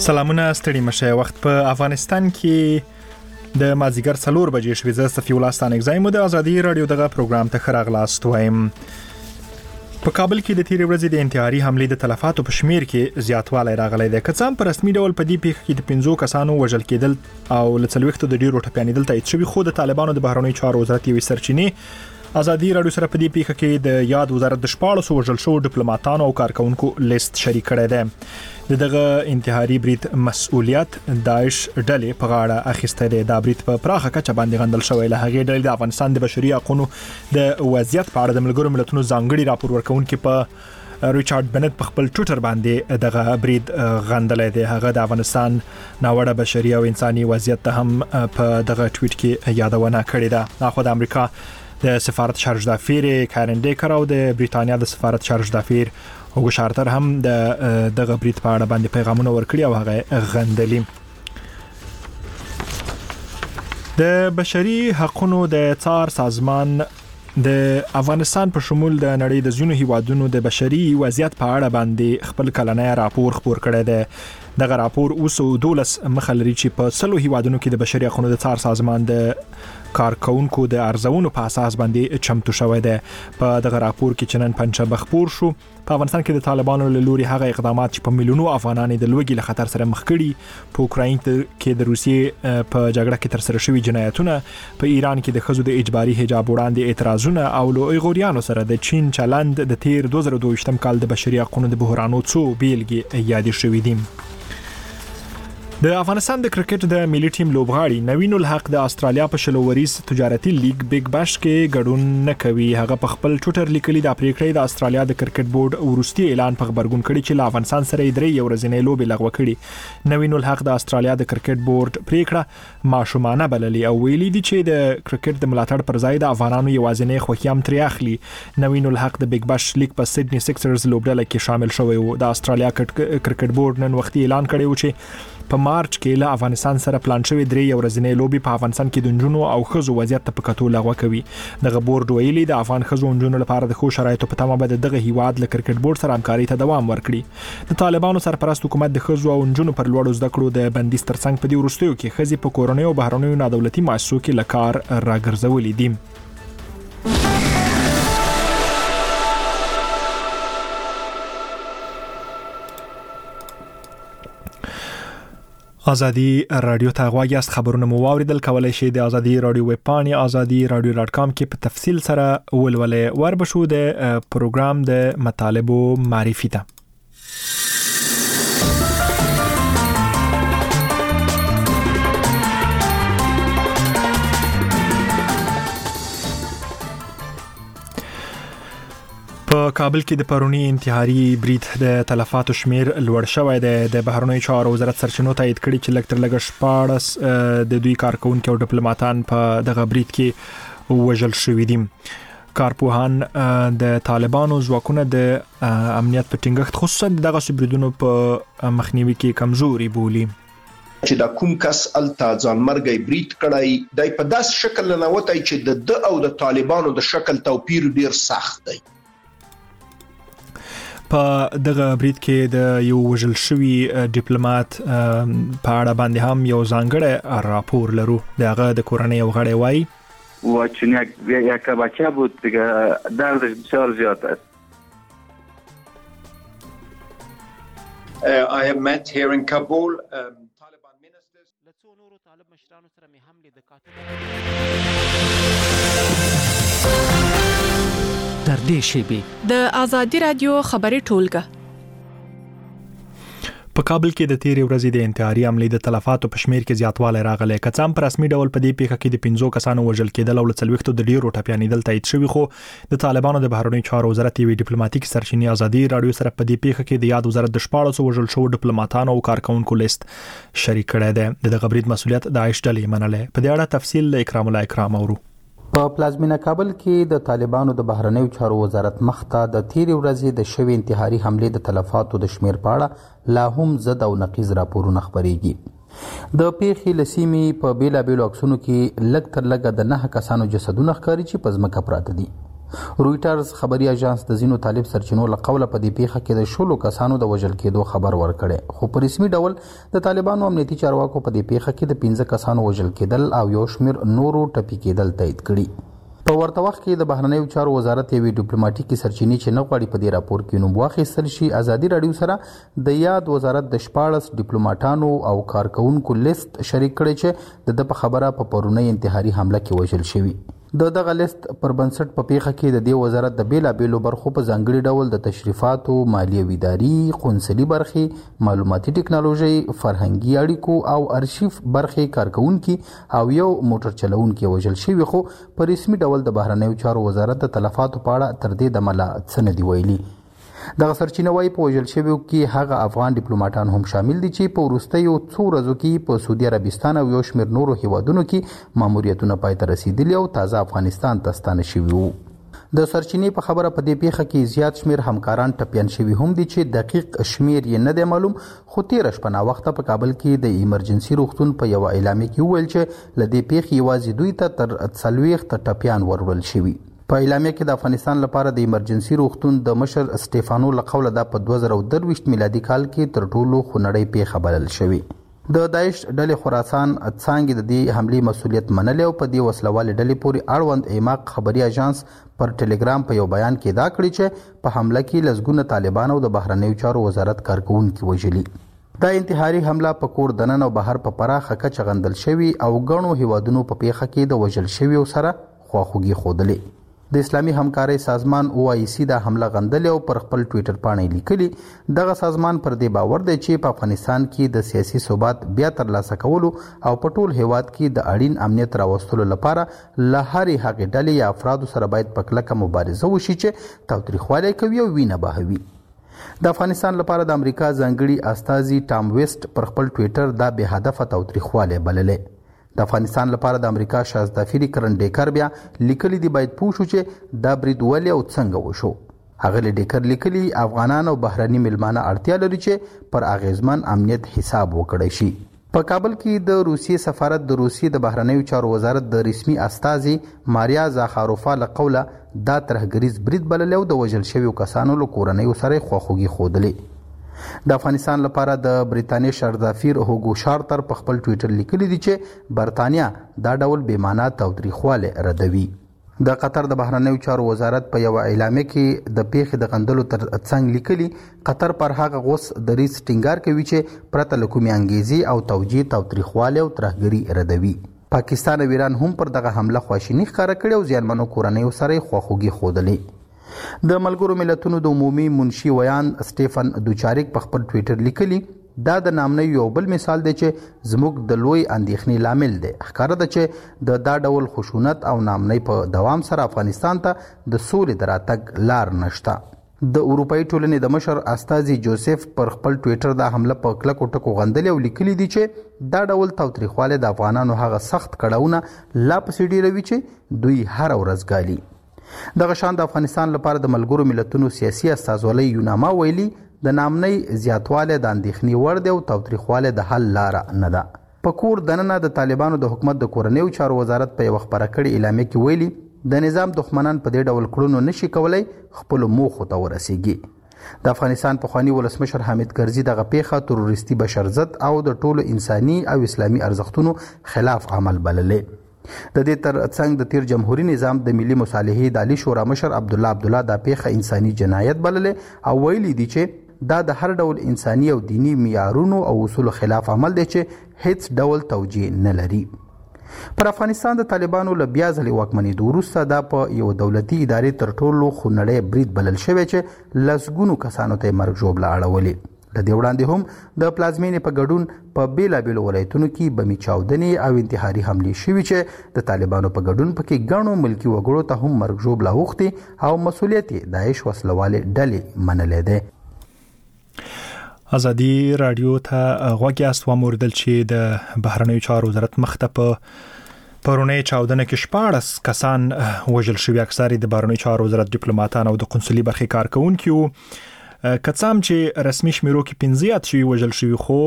سلامونه ستړي مشه. وخت په افغانستان کې د مازیګر 4 بجې شوې. زه صفي الله ستانک زایم د ازادي رادیو دغه پروګرام ته خراغلاست وایم. په کابل کې د تیرې ورځې د انتحاري حملې د تلفاتو په شمیر کې زیاتوالی راغلی دی. که څه هم په رسمي ډول په دې پیښه کې د 5 کسانو وژل کېدل او له 40 د ډیرو ټپیانېدل تایید شوي، خو د طالبانو د بهرنیو چارو وزارت یوې سرچینې ازادي رادیو سره په دې پیښه کې د یاد وزارت د 14 وژل شوو ډیپلوماټانو او کارکونکو لیست شریک کړی دی. دغه انتحاري برید مسؤلیت داعش ډلې په غاړه اخیسته دی. دا برید په پراخه کچه باندې غندل شوی. له هغې ډلې د افغانستان د بشري حقوقو د وضعیت په اړه د ملګرو ملتونو ځانګړي راپور ورکونکي په ریچارډ بنت په خپل ټویټر باندې دغه برید غندلې دی. هغه د افغانستان ناوړه بشري او انساني وضعیت ته هم په دغه ټویټ کې یادونه کړې ده. خو د امریکا د سفارت شارج دافیر کارن ډیکر او د بریتانیا د سفارت شارج دافیر هوګو شارتر هم دغه برید په اړه باندې پیغامونه ورکړي او هغه غندلي. د بشري حقوقو د څار سازمان د افغانستان په شمول د نړۍ د ځینو هیوادونو د بشري وضعیت په اړه باندې خپل کلنی راپور خپور کړی دی. دغه راپور اوس 12 مخه لري چې په 100 هیوادونو کې د بشري حقوقو د څار سازمان د کارکونکو د ارزونو په اساس باندې چمتو شوی دی. په دغه راپور کې چې نن پنځه خپور شو، په افغانستان کې د طالبانو له لوري هغه اقدامات چې په میلیونو افغانان د لوږې له خطر سره مخ کړي، په اوکراین کې د روسیې په جګړه کې تر سره شوي جنایتونه، په ایران کې د ښځو د اجباري حجاب وړاندې اعتراضونه او له ایغوریانو سره د چین چلند د تیر 2022 کال د بشري حقوقو د بحرانو څو بیلګې یادې شوې دي. د افغانستان د کرکټ د ملي ټیم لوبغاړي نوین الحق د استرالیا په شلووریز تجارتي لیگ بیگ باش کې ګډون نه کوي. هغه په خپل ټویټر لیکلي د پریکړې د استرالیا د کرکټ بورډ ورستي اعلان په خبرګون کړي چې له افغانستان سره یې 3 ورځې لوبې لغوه کړي. نوین الحق د استرالیا د کرکټ بورډ پریکړه ماشومانه بللي او ویلي دي چې د کرکټ د ملاتړ پر ځای د افغانانو یوازینی خوښي هم ترې اخلي. نوین الحق د بیگ باش لیگ په سیدنی سکسرز لوبډله کې شامل شوی و. د استرالیا کرکټ بورډ نن وختي اعلان کړی و چې په مارچ کې له افغانستان سره پلان شوی 3 ورځې لوبي په افغانستان کې د نجونو او ښځو وضعیت ته په کتو لغوه کوي. دغه بورډ ویلي د افغان ښځو او نجونو لپاره د ښو شرایطو په تمه به دغه هیواد له کرکټ بورډ سره همکاري ته دوام ورکړي. د طالبانو سرپرست حکومت د ښځو او نجونو پر لوړو زده کړو د بندیز ترڅنګ په دې وروستیو کې ښځې په کورنۍ او بهرنیو نادولتي مؤسسو کې له کار راګرځولې دي. ازادي رادیو ته غواړئ است خبرونه مو واوریدل، کولای شئ د ازادي رادیو ویب پاڼې azadiradio.com کې په تفصیل سره ولولئ. وربشو د پروګرام د مطالبو معرفي ته. په کابل کې د پرونی انتحاري برید د تلفاتو شمیر لوړ شوی دی. د بهرنیو چارو وزارت سرچینو تایید کړي چې لږ تر لږه 14 د دوی کارکونکو او ډیپلوماټان په دغه برید کې وژل شوي دي. کارپوهان د طالبانو ځواکونه د امنیت په ټینګښت خصوصا دغه بریدونو په مخنیوي کې کمزوري بولي. چې دا کوم کس الته ځانمرګي برید کړی دی په داس شکل نه وتی چې د او د طالبانو د شکل توپیر ډیر سخت دی. په دغه برید کې د یو وژل شوی ډیپلوماټ په اړه باندې هم یو ځانګړی راپور لرو. دغه د کورنۍ یو غړی وایي و چون یک بچه بود دیگه دردش بسیار زیاد است. I have met here in Kabul Taliban ministers. لڅو نورو طالب مشرانو سره مې هم لیدل. تر دې شیبې د ازادي رادیو خبري ټولګه. په کابل کې د تیرې ورځې د انتحاري حملې د تلفاتو په شمیر کې زیاتوالی راغلی. که څه هم په رسمي ډول په دې پیښه کې د 5 کسانو وژل کېدل او له 40 د ډیرو ټپیانېدل تایید شوي، خو د طالبانو د بهرنیو چارو وزارت یوې ډیپلوماټیک سرچینې ازادي رادیو سره په دې پیښه کې د یاد وزارت د 14 وژل شوو ډیپلوماټانو او کارکونکو لیست شریک کړی دی. دغه برید مسؤلیت داعش ډلې منلې. په دې اړه تفصیل له اکرام الله اکرام اورو. په پلازمینه کابل کې د طالبانو د بهرنیو چارو وزارت مخته د تیرې ورځې د شوی انتحاري حملې د تلفاتو د شمیر په اړه لا هم زد او نقیض راپورونه خبرېږي. د پیښې له سیمې په بیلابیلو عکسونو کې لږ تر لږه د 9 کسانو جسدونه ښکاري چې په ځمکه پراته دي. رويټرز خبري اژانس د زینو طالب سرچینو له قوله په دې پیښه کې د 16 کسانو د وژل کېدو خبر ورکړي، خو په رسمي ډول د طالبانو امنیتي چارواکو په دې پیښه کې د 15 کسانو وژل کېدل او یو شمېر نورو ټپي کېدل تایید کړي. په ورته وخت کې د بهرنیو چارو وزارت یوې ډیپلوماټیکي سرچینې چې نه غواړي په دې راپور کې نوم واخیستل شي، ازادي راډیو سره د یاد وزارت د 14 ډیپلوماټانو او کارکونکو لیست شریک کړی چې د په خبره په پرونی انتحاري حمله کې وژل شوي. د دغه لیست پر بنسټ په پیښه کې د دې وزارت د بیلابیلو برخو په ځانګړي ډول د تشریفاتو، مالیوي اداري، قونسلي برخې، معلوماتي ټکنالوژي، فرهنګي اړیکو او ارشیف برخې کارکونکي او یو موټر چلوونکی وژل شوي، خو په رسمي ډول د بهرنیو چارو وزارت د تلفاتو په اړه تر دې دمله څه نه دي ویلي. دغه سرچینه وايي په وژل شویو کې هغه افغان ډیپلوماټان هم شامل دي چې په وروستیو څو ورځو کې په سعودي عربستان او یو شمېر نورو هیوادونو کې ماموریتونه پای ته رسیدلي او تازه افغانستان ته ستانه شوي وو. د سرچینې په خبره په دې پیښه کې زیات شمېر همکاران ټپیان شوي هم دي چې دقیق شمېر یې نه دی معلوم، خو تېره شپه ناوخته په کابل کې د ایمرجنسي روغتون په یوه اعلامیه کې وویل چې له دې پیښې یوازې دوی ته تر 40 ټپیان وروړل شوي. په اعلامیه کې د افغانستان لپاره د ایمرجنسي روغتون د مشر سټیفانو له قوله دا په 2023 میلادي کال کې تر ټولو خونړۍ پیښه بلل شوې. د داعش ډلې خراسان څانګې د دې حملې مسؤلیت منلی او په دې وسلوالې ډلې پورې اړوند ایماق خبري اژانس پر ټلګرام په یو بیان کې دا کړي چې په حمله کې لسګونه طالبان او د بهرنیو چارو وزارت کارکونکي وژلي. دا انتحاري حمله په کور دننه او بهر په پراخه کچه غندل شوي او ګڼو هیوادونو په پیښه کې د وژل شویو سره خواخوږي ښودلې. د اسلامي همکارۍ سازمان OIC دا حمله غندلې او پر خپل ټویټر پاڼه لیکلي. دغه سازمان پر دې باور دی چې په افغانستان کې د سیاسي ثبات بیا ترلاسه کولو او په ټول هیواد کې د اړین امنیت راوستلو لپاره له هرې هغې ډلې یا افرادو سره باید په کلکه مبارزه وشي چې تاوتریخوالی کوي او وینه بهوي. د افغانستان لپاره د امریکا ځانګړي استازي ټام ویسټ پر خپل ټویټر دا بې هدفه تاوتریخوالی بللی. د افغانستان لپاره د امریکا شازدافیری کرن ډیکر بیا لیکلي دی باید پوه شو چې دا برید ولې او څنګه وشو. هغه ډیکر لیکلي افغانان او بهرني ملمانه اړتیا لري چې پر اغیزمن امنیت حساب وکړي شي. په کابل کې د روسیې سفارت د روسیې د بهرنیو چارو وزارت د رسمي استازي ماریا زاخاروفا له قوله دا ترهګریز برید بللی او د وژل شویو کسانو له کورنیو سره خواخوږي ښودلې. د افغانستان لپاره د بریتانیا شرزافیر هوګو شارتر په خپل ټویټر لیکلي دي چې برتانیا دا ډول بې معنا تاوتریخوالی ردوي. د قطر د بهرنیو چارو وزارت په یوه اعلامیه کې د پیښې د غندلو تر څنګ لیکلي قطر پر هغه غوث دریځ ټینګار کوي چې پرته له کومې انګیزې او توجیه تاوتریخوالی او ترهګري ردوي. پاکستان او ایران هم پر دغه حمله خواشیني ښکاره کړې او زیانمنو کورنیو سره خواخوږي ښودلې. د ملګرو ملتونو د عمومي منشي ویان سټیفن دوچاریک په خپل ټویټر لیکلي دا د نامنۍ یو بل مثال دی چې زموږ د لوی اندېښنې لامل دی. ښکاره ده چې د دا ډول خشونت او نامنۍ په دوام سره افغانستان ته د سولې د راتګ لار نشته. د اروپایي ټولنې د مشر استازي جوزف پر خپل ټویټر دا حمله په کلکو ټکو غندلې او لیکلي دي چې دا ډول تاوتریخوالی د افغانانو هغه سخت کړاوونه لا پسې ډیروي چې دوی هره ورځ ګالي. دغه شان د افغانستان لپاره د ملګرو ملتونو سیاسي استازولۍ یوناما ویلي د نامنۍ زیاتوالی د اندېښنې وړ دی او تاوتریخوالی د حل لاره نه ده. په کور دننه د طالبانو د حکومت د کورنیو چارو وزارت په یوه خپره کړې اعلامیه کې ویلي د نظام دښمنان په دې ډول کړنو نشي کولی خپلو موخو ته ورسیږي. د افغانستان پخواني ولسمشر حامد کرزي دغه پیښه تروریستي بشرضد او د ټولو انساني او اسلامي ارزښتونو خلاف عمل بللې. د دې تر څنګ د تیر جمهوریت نظام د ملي مصالحې د عالی شورا مشر عبدالله دا پیښه انساني جنایت بللې او ویلي دي چې دا د هر ډول انساني او دینی معیارونو او اصولو خلاف عمل دی چې هیڅ ډول توجیه نه لري. پر افغانستان د طالبانو له بیا ځلې واکمنېدو وروسته دا په یو دولتي ادارې تر ټولو خونړی برید بلل شوی چې لسګونو کسانو ته یې مرګ ژوبله اړولې. د دې وړاندې هم د پلازمینې په ګډون په بیلابیلو ولایتونو کې بمي چاودنې او انتحاري حملې شوي چې د طالبانو په ګډون پکې ګڼو ملکي وګړو ته هم مرګ ژوبله اوښتې او مسؤلیت یې داعش وسلوالې ډلې منلی دی. ازادي راډیو ته غوږ یاست واوریدل چې د بهرنیو چارو وزارت مخ ته په پرونی چاودنه کې 14 کسان وژل شوي، اکثر د بهرنیو چارو وزارت ډیپلوماټان او د قونسلي برخې کارکونکي. کڅام چې رسمي شمیرو کې 15 شوی وژل شوی خو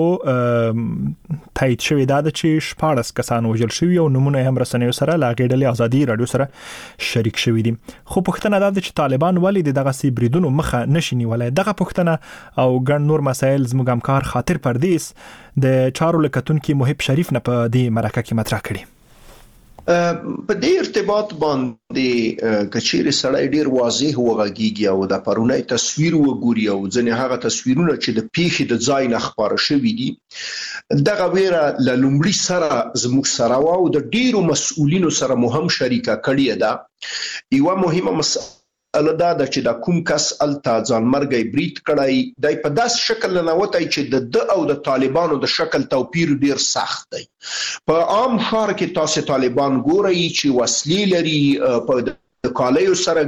تایید شوی دا چې 14 کسان وژل شوی او نمونه هم رسنیو سره لاګې ډلې ازادي رادیو سره شریک شوی دي. خو پښتنه دا چې طالبان ولې دغه سی بریدونو مخه نشي نیولای. دغه پښتنه او ګڼ نور مسایل زموږ همکار خاطر پردیس د چارو لکتونکو محب شریف نه په دې مرکه کې مطرح کړي. په دې ارتباط باندې کچېره سړی ډیر واضح وغږیږي او د پرونی تصویر وګوري او ځنې هغه تصویرونه چې د پیښې د ځای نه خبره شوې دي دغه ویره لومړی سره زموږ سره او د ډیرو مسؤلینو سره مهم شریکه کړې ده. یو مهمه مسله دا ده چې د کوم کس الته ځانمرګي برید کړی دی په داس شکل نه وتای چې د او د طالبانو د شکل توپیر ډیر سخت دی. په عام ښار کې تاسو طالبان ګورئ چې وسلې لري په د کالیو سره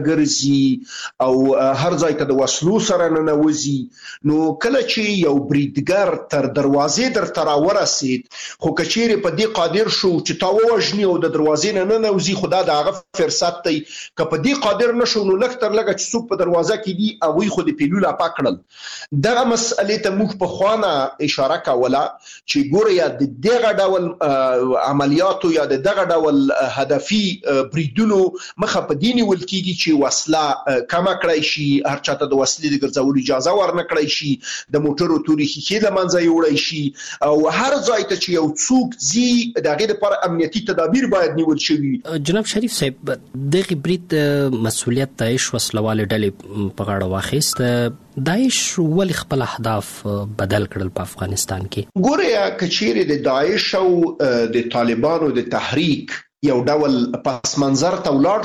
ګرځي او هر ځای ته د وسلو سره ننوځي. نو کله چې یو بریدګر تر دروازې در تر ورسید خو کچېره په دې قادر شو چې تا وژني او د دروازې نه ننوځي خدا د هغه فرصت دی که په دې قادر نشو نو لکه تر لګه چې څوک په دروازه کې دی او وی خو د پیلوله پکړل. دغه مسئله ته موږ په خوانه اشاره کوله چې ګوریا د دغه ډول عملیاتو یا د دغه ډول هدفي بریدونو مخه په دیني ولکېږي چې وسله کم کړای شي هر چاته د وسلې د ګرځولو اجازه ورنه کړای شي د موټرو توري خېله منځه یوړای شي او هر ځای ته چې یو څوک زی دغه لپاره امنیتي تدابیر باید نیول شي. جناب شریف صاحب دغه برید مسؤلیت داعش وسلواله ډلې په غاړه واخیست. داعش ولې خپل اهداف بدل کړل په افغانستان کې؟ ګوریا کچېره د داعش او د طالبانو د تحریک یو ډول پس منظر ته ولاړ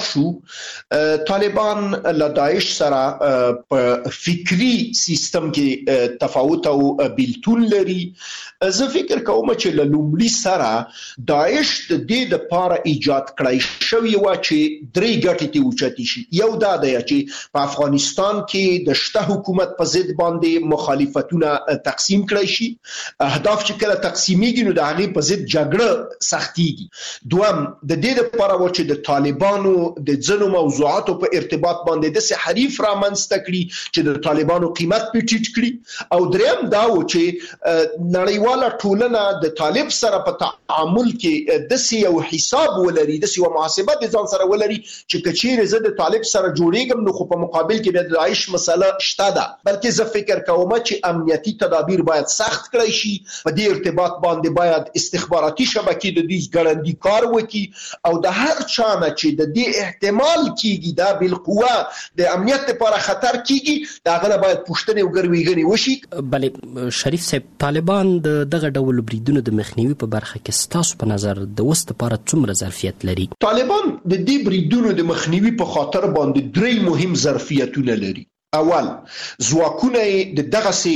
شو. طالبان له داعش سره په فکری سیستم کې تفاوت او بیلتون لري. زه فکر کوم چې له لومړي سره داعش د دې لپاره ایجاد کړی شوی و چې درې ګټې ته اوچتي شي. یو دا دی چې په افغانستان کې د شته حکومت په ضد باندې مخالفتونه تقسیم کړی شي. اهداف چې کله تقسیمیږي نو د هغې په ضد جګړه سختيږي. دوم د دې لپاره و چې د طالبانو د ځنو موضوعاتو په ارتباط باندې د سه حریف را منځته کړي چې د طالبانو قیمت پیټیټ کړي. او دریم دا و چې نړیواله ټولنه د طالب سره په تعامل کې د سه یو حساب ولري د سه یو محاسبه د ځان سره ولري چې کچېره زه د طالب سره جوړېږم نو خو په مقابل کې د داعش مسله شته ده. بلکې زه فکر کوم چې امنیتي تدابیر باید سخت کړی شي. په دې ارتباط باندې باید استخباراتي شبکې د دې ګړندی کار وکړي او د هر چانه چې د دې احتمال کیږي دا بالقوه د امنیت لپاره خطر کیږي دا غره باید پوښتنه او ګرویګنی وشي. بلې شریف صاحب طالبان دغه ډول بریدونو د مخنیوي په برخه کې ستاسو په نظر د وست لپاره څومره ظرفیت لري؟ طالبان د دې بریدونو د مخنیوي په خاطر باندې درې مهم ظرفیتونه لري. اول ځواکونه د دغه سي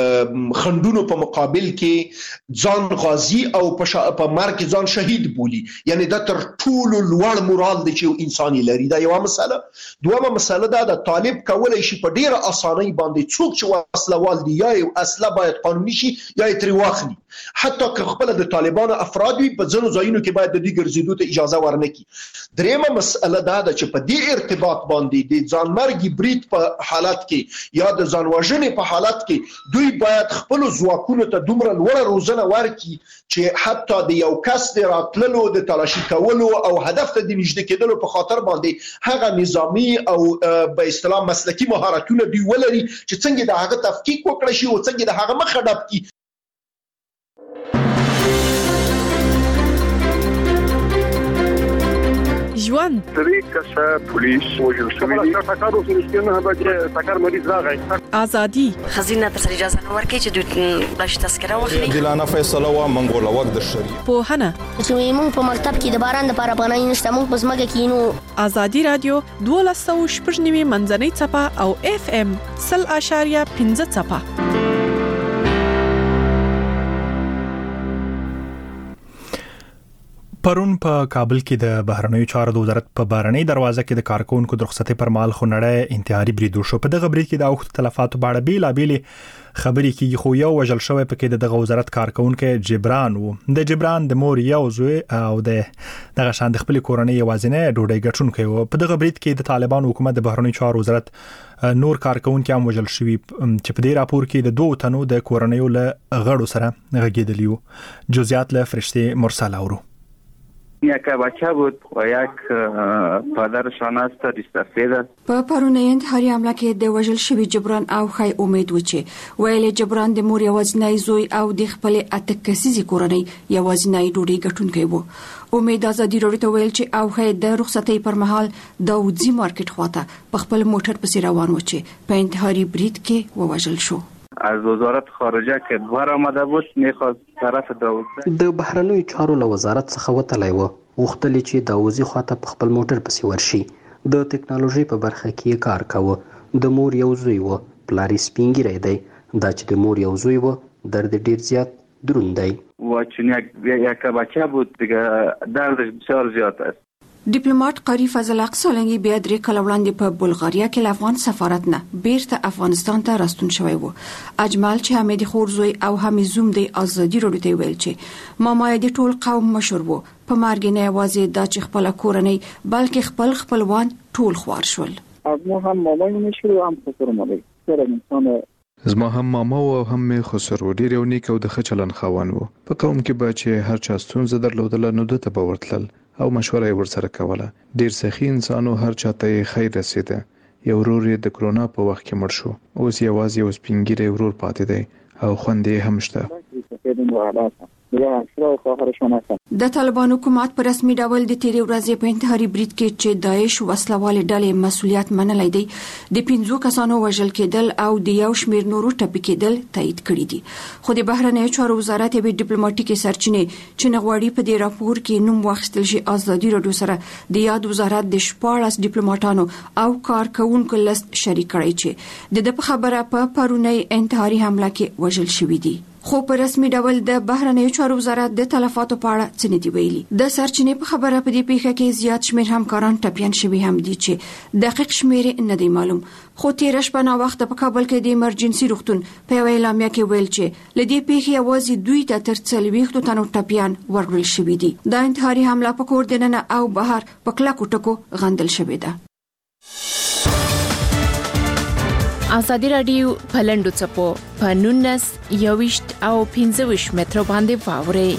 خندونو په مقابل کې ځان غازی او په مرګ ځان شهید بولی. یعنی دا تر ټولو لوړ مورال دی چې انساني لري. دا یو مسله. دومره مسله دا د طالب کولای شي په ډیره اسانۍ باندې څوک چې وسلوال دی یا یو اصله باید قانوني شي یا تری واخلي. حتی که خپل د طالبانو افراد وي په ځینو ځایونو کې باید د دې ګرځېدو ته اجازه ورنکړي. دریمه مسله دا ده چې په دې ارتباط باندې د ځانمرګي برید په حالت کې یا د ځانوژنې په حالت کې دوی باید خپل ځواکونو ته دومره لوړه روزنه ورکړي چې حتی د یو کس د راتللو د تلاشي کولو او هدف ته د نږدې کېدلو په خاطر باندې هغه نظامی او په اصطلاح مسلکي مهارتونه دوی ولري چې څنګه د هغه تفکیک وکړي شي او څنګه د هغه مخه ډب کړي. ژوند طریقه پولیس وجل شوی دی ټاکارو سره هغه ټاکار مریض راغی ازادي خزینه تر اجازه نه ورکړي چې دوی بلش تذکره واخلي. دلانه فیصله وا منګول وخت د شری په هنه چې موږ په مکتب کې د باران لپاره پناه نشته موږ په ځمکه کې نو ازادي رادیو 1290 منځنۍ چپه او FM 0.5 چپه. پرون په کابل کې د بهرنیو چارو د وزارت په بهرنی دروازه کې د کارکونکو د رخصتۍ پر مهال خونړی انتحاري برید وشو. په دغه برید کې د اوښتو تلفاتو په اړه بیلابېلې خبرې کیږي، خو یو وژل شوی پکې د دغه وزارت کارکونکو جبران وو. د جبران د مور یو زوی او دغه شان د خپل کورنۍ یوازینی ډوډۍ ګټونکی وو. په دغه برید کې د طالبان حکومت د بهرنیو چارو وزارت نور کارکونکو هم وژل شوي، چې په دې راپور کې د 2 تنو د کورنۍ له غړو سره غږیدلی وو. جزئیات له فرشته مرسل اورو. یک بچه بود و یک پدرش است استفاده. په پرونی انتحاري حمله کې د وژل شوی جبران او خای امید و چې ویل جبران د مور یوازینی زوی او د خپل اتکسیزي کورنۍ یوازینی ډوډۍ ګټونکی وو. امید ازادي راډیو ته ویل چې او خای د رخصتۍ پر مهال د وځي مارکیټ خواته په خپل موټر پسې روان و چې په انتحاري برید کې ووژل شو. از وزارت خارجه که بار آمده بود میخواست طرف داوود د بهرنیو چارو له وزارت څخه وتلی و، غوښتل چې داوودي خواته په خپل موټر پسې ورشي. د ټکنالوژي په برخه کې کار کاوه. د مور یو زوی و، پلار یې سپین ږیری دی. دا چې د مور یو زوی و درد ډیر زیات دروند دی. و چون یک بچه بود دیگه دردش بسیار زیاد است. ډیپلوماټ قاری فضل حق سولنګي بیا درې کال وړاندې په بلغاریا کې له افغان سفارت نه بیرته افغانستان ته راستون شوی وو. اجمل چې حمید خورزوی او حمیزوم د ازادي راډیو ته ویل چې ماما د ټول قوم مشر وو. په مرګ نه یوازې د چې خپل کورنۍ بلکې خپلوان ټول خوار شول. ما هم مامای مشر و هم خسر مالی سره انسان زما هم ماما و هم می خسرو ډیر یو نیک او د خچلن خوان وو. په قوم کې به چې هر چا ستونزه درلودله نو د ته به ورتلل او مشوره ورسره کوله. ډیر سخی انسانو هر چاته خیر رسیده. یو ورور د کرونا په وخت کې مړ شو. اوس یوازې یو سپینګیری ورور پاتې دی او خوندې هم شته. د طالبان حکومت په رسمي ډول د تیرې ورځې په انتحاري برید کې چې داعش وسلوال ډلې مسؤلیت منلای دی د 15 کسانو وژل کېدل او د یو شمېر نورو ټپي کېدل تایید کړي دي. خو د بهرنیو چارو وزارت به ډیپلوماټیکي سرچینې چې نغواړي په دې راپور کې نوم واخیستل شي ازادي راډیو سره د یاد وزارت د 14 ډیپلوماټانو او کارکونکو لست شریک کړی چې د خبره په پرونی انتحاري حمله کې وژل شوی دي. خو په رسمي ډول د بهرنیو چارو وزارت د تلفاتو په اړه څه نه دی ویلي. د سرچینې په خبره په دې پیښه کې زیات شمېر همکاران ټپیان شوي هم دي چې دقیق شمېر نه دی معلوم. خو تیر شپه نا وخت په کابل کې د ایمرجنسي روغتون په اعلامیه کې ویل چې لدې پیښې یوازې 2 ته تر 40 تنو ټپیان ورغول شوي دي. د انتحاري حمله په کور دننه او بهر په کلکو ټکو غندل شوې ده. ازادي راډیو په لنډو څپو په 19 21 او 25 متر باندې واوري.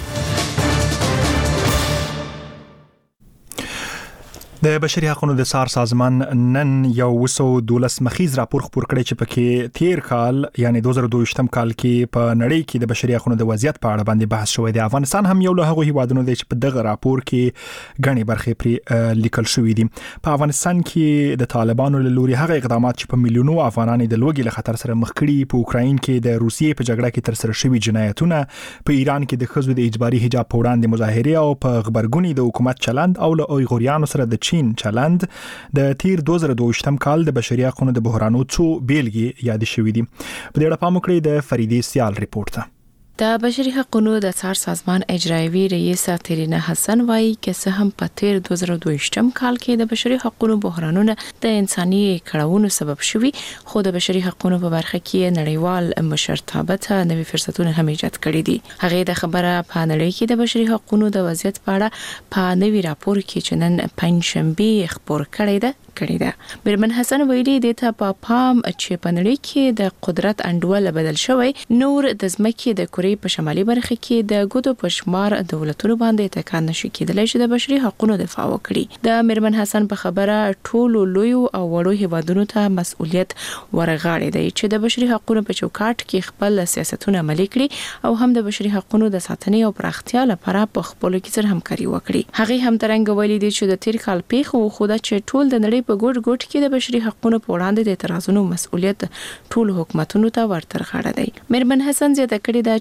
د بشري حقوقو د سار سازمان نن یو 212 مخیز راپور خپور کړی چې پکې تیر کال یعنی 2022م کال کې په نړۍ کې د بشري حقوقو د وضعیت په اړه باندې بحث شوی دی. افغانستان هم یو له هغو هیوادونو دی چې په دغه راپور کې غني برخې پرې لیکل شوې دي. په افغانستان کې د طالبانو له لوري هغه اقدامات چې په میلیونو افغانان د لوږې له خطر سره مخ کړي، په اوکراین کې د روسیې په جګړه کې تر سره شوي جنایتونه، په ایران کې د ښځو د اجباري حجاب په وړاندې مظاهره او په غبرګونی د حکومت چلند او له اویغوریانو سره د چین چلند د تیر 2022م کال د بشري حقوقو د بحرانو څو بیلګې یاد شوې دي. په دې اړه پام وکړئ د فریدې سیال ریپورت ته. د بشري حقوقو د سار سازمان اجرایوي رئیس ترینا حسن وايي چې هم په تیر 2022م کال کې د بشري حقوقو بحرانونه د انساني کړهونو سبب شوي، خو د بشري حقوقو په برخه کې نړیوال مشرتابه ته نوي فرصتونه هم ایجاد کړي دي. هغه د خبره په نړۍ کې د بشري حقوقو د وضعیت په اړه په نوي راپور کې چې نن پنځشنبه خبر کړی ده. برمن حسن ویلي د ته په پام چې په نړۍ کې د قدرت انډول بدل شوی، نور د ځمکې د کورې په شمالي برخه کې د ګوتو په شمار دولتونو باندې تکان نشي کېدلی چې د بشري حقوقو دفاع وکړي. د مرمن حسن په خبره ټولو لوی او وړو هیوادونو ته مسؤلیت ورغاړي دی چې د بشري حقوقو په چوکاټ کې خپل سیاستونه عملي کړي او هم د بشري حقوقو د ساتنې او پراختیا لپاره په خپل کې سره همکاري وکړي. هغه هم ترنګ ویلي دی چې د تیر کال پیښو خو د ټول د نړۍ په ګوټ ګوټ کې د بشري حقوقو په وړاندې د اعتراضونو مسؤلیت ټول حکومتونو ته ورترغاړه دی. مرمن حسن زیاته کړې ده چې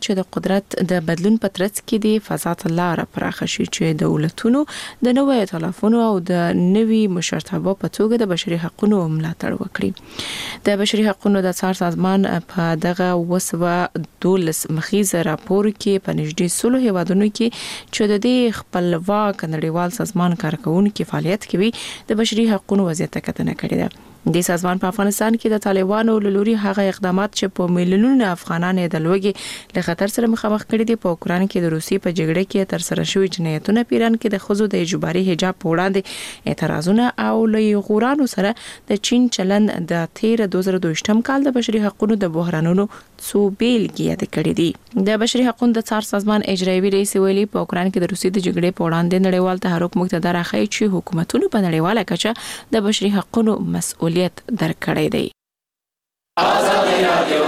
چې د قدرت د بدلون په ترڅ کې د فضات لاره پراخه شي چې دولتونو د نوو ائتلافونو او د نوي مشرتابه په توګه د بشري حقوقو ملاتړ وکړي. د بشري حقوقو د څار سازمان په دغه وسوه 12 مخیزه راپور کې په نږدې 100 هیوادونو کې چې د دې خپلواک نړیوال سازمان کارکونکو فعالیت کوي د بشري حقوقو وضعیت کتنه کړې ده. د سازمان په افغانستان کې د طالبانو لوري هغه اقدامات چې په میلیونونو افغانان د لوګي له خطر سره مخامخ کړي دي په اوکران کې د روسي په جګړه کې تر سره شوی جنایتونه پیران کې د خزو د اجباري حجاب په وړاندې اعتراضونه او له غورانو سره د چین چلن د 2022 کال د بشري حقوقو د بحرانونو څو بیلګې یاد کړې دي. د بشري حقوقو د څار سازمان اجرایوي رئیس ویلي په اوکران کې د روسي د جګړې په وړاندې نړیوال تحرک مقتدر اخی چې حکومتونو په نړیواله کچه د بشري حقوقو مسؤلیت درکړی دی. آزادي رادیو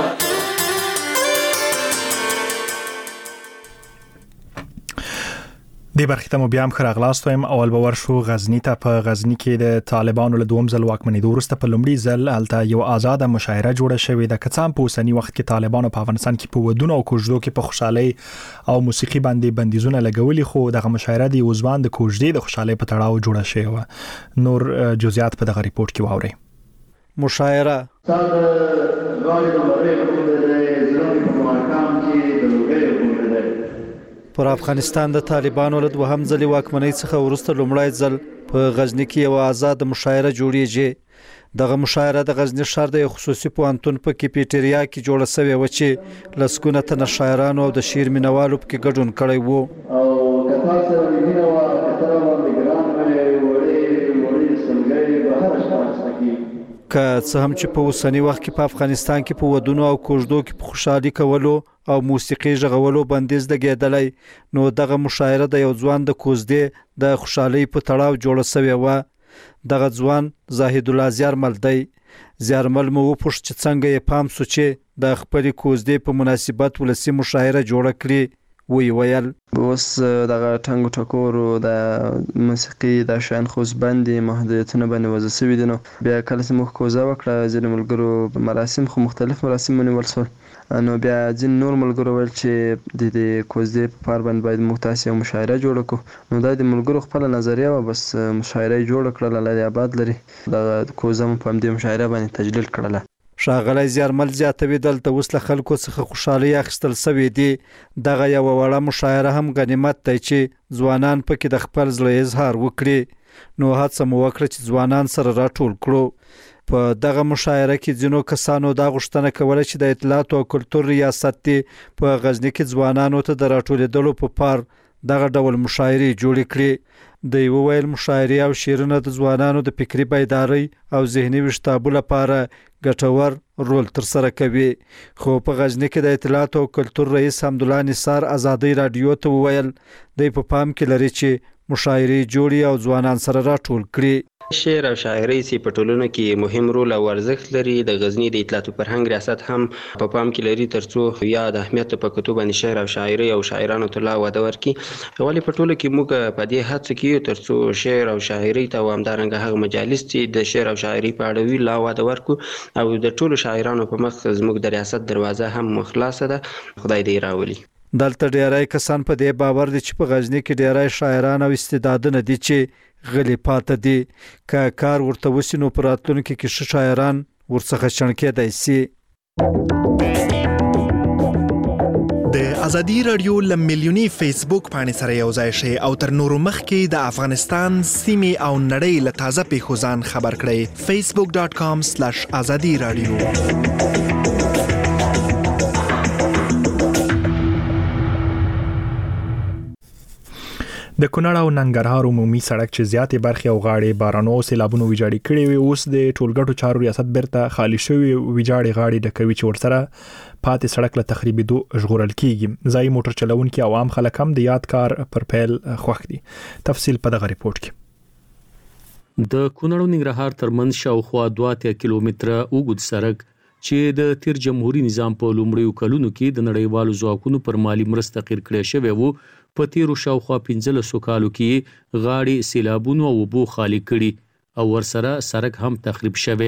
د برخې ته مو بیا هم ښه راغلاست وایم. اول به ورشو غزني ته. په غزني کې د طالبانو له دوم ځل واکمنېدو وروسته په لومړي ځل هلته یو آزاده مشاعره جوړه شوې ده. که څه هم په اوسني وخت کې طالبانو په افغانستان کې په ودونو او کوژدو کې په خوشحالۍ او موسیقي باندې بندیزونه لګولي، خو دغه مشاعره د یو ځوان د کوژدې د خوشحالۍ په تړاو جوړه شوې وه. نور جزئیات په دغه ریپورت کې واورئ. مشاعره پر افغانستان د طالبانو له دوهم ځل واکمنۍ څخه وروسته لومړی ځل په غزني کې یو آزاد مشاعره جوړیږي. دغه مشاعره د غزني ښار د خصوصي پوهنتون په کیپیټریا کې جوړه شوې و چې لسګونه تنه شاعرانو او د شعر مینوالو پکې ګډون کړی وو. او کثر سره مینه وا کثر باندې ګران وړي سلګي به هر شخص کې که څه هم چې په اوسنی وخت کې په افغانستان کې په ودونو او کوژدو کې په خوشحالي کولو او موسیقي ژغولو بندیز لګیدلی، نو دغه مشاعره د یو ځوان د کوژدې د خوشحالۍ په تړاو جوړه شوې وه. دغه ځوان زاهد الله زیارمل دی. زیارمل مو وپوښت چې څنګه یې پام سو چې د خپلې کوژدې په مناسبت ولسي مشاعره جوړه کړي. ویل اوس دغه ټنګ ټکورو د موسیقي د شان خوځ باندې محدودیتونه باندې وضع شوي دي. نو بیا کله چې موږ کوزه وکړه ځینې ملګرو مراسم خو مختلف مراسم ونیول شول، نو بیا ځینې نور ملګرو ویل چې د دې کوزدې په پار باندې باید موږ تاسې یو مشاعره جوړه کړو. نو دا د ملګرو خپله نظریه وه، بس مشاعره یې جوړه کړله. الله دې آباد لري. دغه کوزه مو په همدې مشاعره باندې تجلیل کړله. ښاغلی زیارمل زیاتوي دلته اوس له خلکو څخه خوشحالۍ اخیستل شوې دي. دغه یوه وړه مشاعره هم غنیمت دی چې ځوانان پکې د خپل زړه اظهار وکړي. نو هڅه مو وکړه چې ځوانان سره راټول کړو. په دغه مشاعره کې ځینو کسانو دا غوښتنه کوله چې د اطلاعات او کلتور ریاست په غزني کې ځوانانو ته د راټولېدلو په پار دغه ډول مشاعرې جوړې کړي. د یو ویل مشاعرې او شعرونه د ځوانانو د فکري بیدارۍ او ذهني ویښتابو لپاره ګټور رول ترسره کوي. خو په غزني کې د اطلاعات او کلتور رئیس حمدالله نثار ازادۍ رادیو ته وویل دی په پام کې لري چې مشاعرې جوړي او ځوانان سره راټول کړي. شعر او شاعري چې په ټولنه کې مهم رول او ارزښت لري. د غزني د اطلاعات او فرهنګ ریاست هم په پام کې لري ترڅو یا د اهمیت په کتو باندې شعر او شاعري او شاعرانو ته لا وده ورکړي. ولې په ټوله کې موږ په دې هڅه کې ترڅو شعر او شاعري ته همدارنګه هغه مجالس چې د شعر او شاعري په اړه وی لا وده ورکړو او د ټولو شاعرانو په مخ زموږ د ریاست دروازه هم خلاصه ده. خدای دې راولي. دلته ډیری کسان په دې باور دي چې په غزني کې ډیری شاعران او استعدادونه دي چې غلی پاته دي. که کار ورته وسی نو په راتلونکي کې ښه شاعران ورڅخه شڼکېدای سي. د ازادي رادیو له میلیوني فیسبوک پاڼې سره یو ځای شئ او تر نورو مخکې د افغانستان سیمې او نړۍ له تازه پیښو ځان خبر کړئ. facebook.com/azadi radio. د کونړ او ننګرهار عمومي سړک چې زیاتې برخې او غاړې بارانو او سیلابونو ویجاړې کړې وي، اوس د ټولګټو چارو ریاست بیرته خالی شوی ویجاړې غاړې ډکوي چې ورسره پاتې سړک له تخریبېدو ژغورل کیږي. ځایي موټر چلونکي او عام خلک هم د یاد کار پر پیل خوښ دي. تفصیل په دغه ریپورت کې. د کونړ او ننګرهار ترمنځ شاوخوا 2 کیلومتره اوږد سړک چې د تیر جمهوریت نظام په لومړیو کلونو کې د نړیوالو ځواکونو پر مالی مرسته قیر کړی شوی وو، په تیرو شاوخوا 15 کالو کې غاړې سیلابونو او اوبو خالی کړي او ورسره سړک هم تخریب شوی.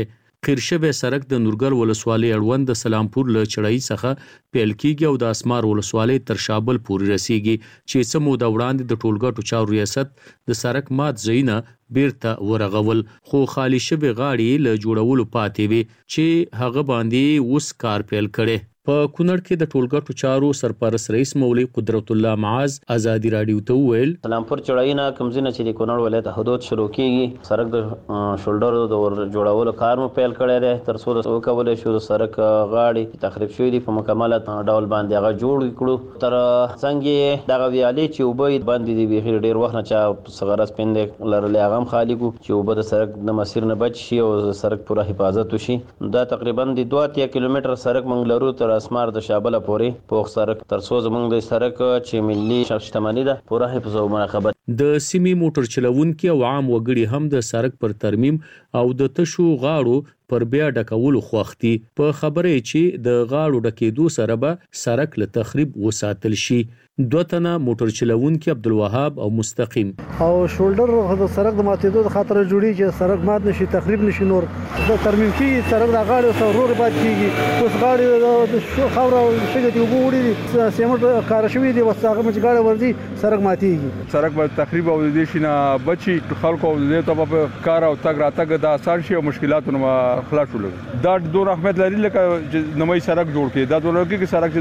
قیرشبه سرک د نورګل ولسوالۍ اړوند د سلامپور له چړای څخه پیل کیږي او د اسمار ولسوالۍ تر شابل پورې رسیږي چې سمو د وړاندې د ټولګټو چارو ریاست د سرک مات زینه بیرته ورغول خو خالی شوی غاړي له جوړولو پاتې وي چې هغه باندې اوس کار پیل کړي. په کونړ کې د ټولګټو چارو سرپرست رئیس مولوی قدرت الله معاذ ازادي رادیو ته وویل سلامپور چړاینا کمزینه چې د کونړ ولایت حدود شروع کیږي سرک د شولډر د جوړولو کار مو پیل کړی دی تر څو د وکولې شو د سرک غاړي تخریب شوی دی په مکمل ډول باندې هغه جوړ کړو تر څنګه دغه ویالي چې وبې باندې دی بخیر ډیر وخت نه چا صغرس پندې لرلې هغه خالی کو چې وب د سرک د مسیر نه بچ شي او سرک پوره حفاظت وشي دا تقریبا د 2 کیلومتر سرک منګ لرو تر اسمار د شابله پورې پوخ سرک تر څو زمونږ د سرک چې ملي شتمنۍ ده پوره حفظ او مراقبت. د سیمې موټر چلوونکي او عام وګړي هم د سرک پر ترمیم او د تشو غاړو پر بیا ډکولو خوختي په خبره چې د غاړو ډکېدو سره به سرک له تخریب وساتل شي. دوه تنه موټر چلوونکي عبدالوهاب او مستقیم او شولډر د سرک د ماتېدو د خاطر جوړي چې سرک مات نشي تخریب نشي نور د ترمیم کې سرک د غاړو سره ورور باد کیږي اوس غاړي د شو خاور او شګه دی وګوري سیمټ کار شوی دی وساغه مچ غاړه ورځي سرک ماتيږي سرک به تخریب او د دې شنه بچي خلکو د ته په کار او تګ راتګ د آسان شي او مشکلاتونو خلاص ولګي دا ډور احمد لري لکه نمای سرک جوړ کړي دا ډور کې سرک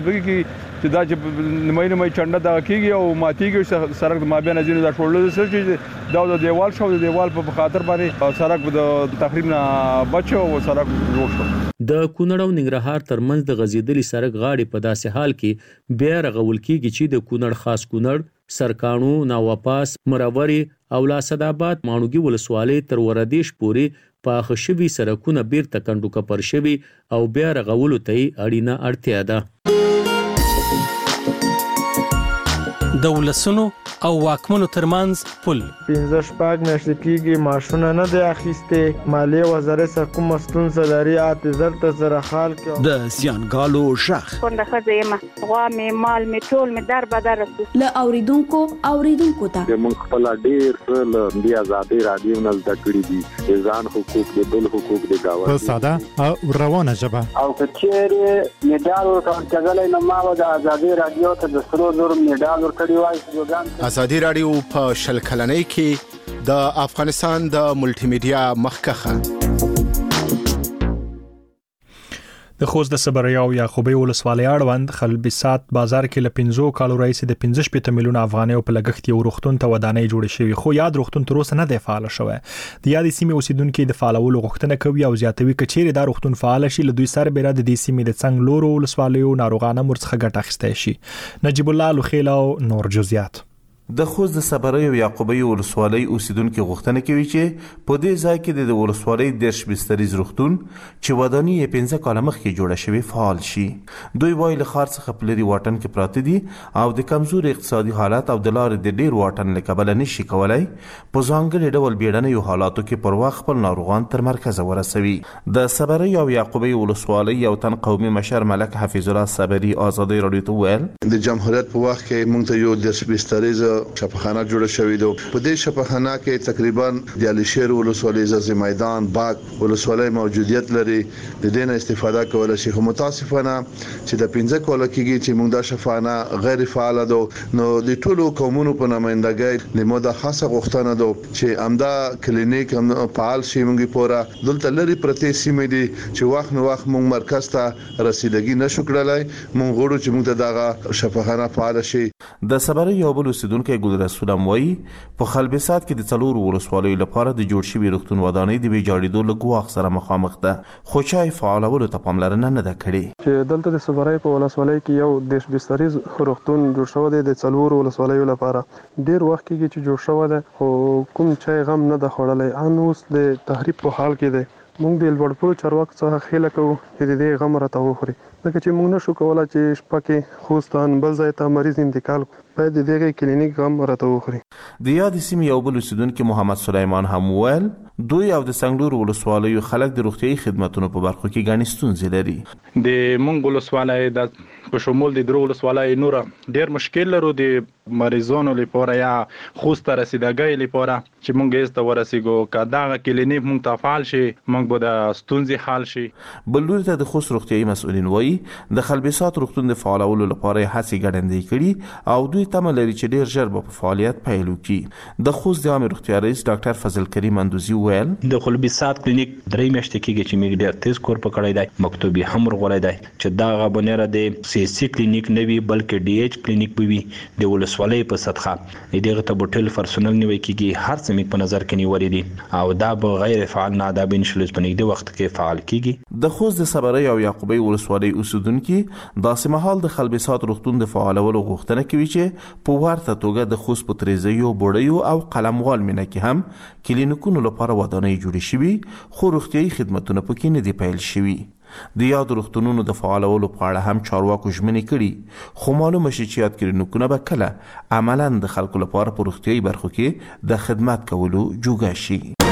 چې دا چې نمای چنده دا کیږي او ماتيږي سرک د مابین ازینو دا شولډر سره چې دا د دیوال شو د دیوال په خاطر باندې سرک د تقریبا بچو او سرک جوړ شو. د کونړ او ننګرهار ترمنځ د غزیدلی سرک غاړي په داسې حال کې بیا رغول کیږي چې د کونړ خاص کونړ سرکانو ناواپاس مروري او لاسداباد مانوګي ولسوالۍ تر وردیش پورې په خشبي سرکونه بیرته کندو کپر شوي او بیا رغولو ته اړینه اړتیا ده. د ولسونو او واکمنو ترمنځ پل 15 میاشتې کېږي معاشونه نه دی اخیستې مالیه وزارت سره کومه ستونزه لري اعتذار ته سره حال کې د زیانګالو شخ څنګه ښځه یم غوا مې مال مې ټول مې در بدر رسو له اوریدونکو ته موږ خپل ډیر څه د آزادۍ رادیو نه زده کړي دي ځان حقوق د بل حقوق د گاوه په ساده او روانه ژبه او کچېره میډال ورکړل کېدل نو ما د آزادۍ رادیو ته د 100 میډال ورکړی وای. آزادۍ رادیو په شل کلنۍ کې د افغانستان د ملټي میډیا مخکخه د خوست د صبریو یعقوبی ولسوالۍ اړوند خلبسات بازار کې ل 15 کالو رئیس د 15 میلیون افغانۍ په لګښت یو روغتون ته ودانۍ جوړې شوې خو یاد روغتون تر اوسه نه دی فعال شوی. د یادې سیمې اوسیدونکو د فعالولو غوښتنه کوي او زیاتوي کچېره دا روغتون فعال شي له دوی سره بیره د دې سیمې د څنګ لورو ولسوالیو ناروغانه مرڅخه ګټه اخیستای شي. نجیب الله لوخیل او نور جزئیات. د خوست د صبریو یعقوبی ولسوالۍ اوسیدونکو غوښتنه کوي چې په دې ځای کې د ولسوالۍ د شبستریز روغتون چې ودانۍ 15 کال مخکې جوړه شوی فعال شي. دوی وایي له خار څخه پلري واټن کې پراته دي او د کمزور اقتصادي حالت او د لارې د ډیر واټن له کبله نشي کولای په ځانګړي ډول بیړنیو حالاتو کې پر وخت خپل ناروغان تر مرکز ورسوي. د صبریو یعقوبی ولسوالۍ یو تن قومي مشر ملک حفیظ الله صبری آزادۍ رادیو ته ویل د جمهوریت په وخت کې موږ ته یو د شبستریز شفاخانه جوړه شوې ده. په دې شفاخانه کې تقریبا د علشیر ولسوالۍ زازي میدان باغ ولسوالۍ موجودیت لري. د دې نه استفاده کول شي خو متاسفانه چې د 15 کال کېږي چې موږ د شفاخانه غیر فعال ده نو د ټولو قومونو په نمائندګۍ د موده خاصه غوښتنه ده چې امدا کلینیک هم فعال شي. موږ پورا دلته لري پرته سیمې دي چې وخت نو وخت موږ مرکز ته رسیدګي نشو کړلای. موږ غواړو چې موږ دغه شفاخانه فعال شي. د صبریو یو بل اوسیدونکو ګل رسول موي په خلبسات کې د څلور ولسوالیو لپاره د جوړ شوی روغتون ودانۍ د ویجاړېدو له ګواښ سره مخامخ ده خو چای فعالولو ته پاملرنه نه ده کړې. چې دلته د صبریو په ولسوالۍ کې یو د شبستریز روغتون جوړ شوی دی د څلور ولسوالیو لپاره ډیر وخت کېږي چې جوړ شوی دی خو کوم چای غم نه ده خوړلی. ان اوس د تخریب په حال کې دی. موږ د لوړپوړو چارواکو څخه خیله کوو چې د دې غم راته وخوري ځکه چې موږ نشو کولای چې شپه کې خوستان بل ځای ته مریض انتقال باید د دغه کلینیک غم راته وخوري. د یاد سیمې یو بل اوسیدونکو محمد سلیمان هم ویل دوی او د څنګلور ولسوالیو خلک د روغتیايي خدماتو په برخو کې ګڼې ستونزې لري. د مونږ ولسوالۍ د په شمول د درو ولسوالۍ نور ډیر مشکل لرو د مریضانو لپاره یا خوست رسیدګۍ لپاره چې مونږ یې ست ورسېګو کدا کلینیک مونږ ته فعال شي مونږ به د ستونزې حل شي. بلور ته د خوست روغتيایي مسؤلین وایي د خلبسات روغتون د فعالولو لپاره هڅې ګړندې کړي او دوی تمه لري چې ډیر ژر به په فعالیت پیل وکړي. د خوست د عامه روغتیا رئیس ډاکټر فضل کریم اندوزي ویل د خلبسات کلینیک درې میاشتې کېږي چې موږ ډیر تیز کور پکړای دی مکتوبي هم ورغړای دی چې دا غبنره د سی سی کلینیک نه وي بلکې ډي ایچ کلینیک به وي د ولسوالۍ په سطحه دغه ته بوتل فرسونل نیوي کېږي هر څه موږ په نظر کې نیولې دي او دا به غیر فعال نه دا به نشلز په نږدې وخت کې فعال کېږي. د خوست د صبري او یعقوبی ولسوالۍ اوسیدونکو داسې مهال د خلبسات روغتون د فعالولو غوښتنه کوي چې په ورته توګه د خوست په تریزیو بوډیو او قلموال مینه کې هم کلینیکونو لپاره ودانۍ جوړې شوي خو روغتيایي خدماتونه پکې نه دي پیل شوي. د یاد روغتونونو د فعالولو په اړه هم چارواکو ژمنې کړي خو معلومه شي چې یاد کلینیکونه به کله عملاً د خلکو لپاره په روغتيایي برخو کې د خدمات کولو جوګه شي.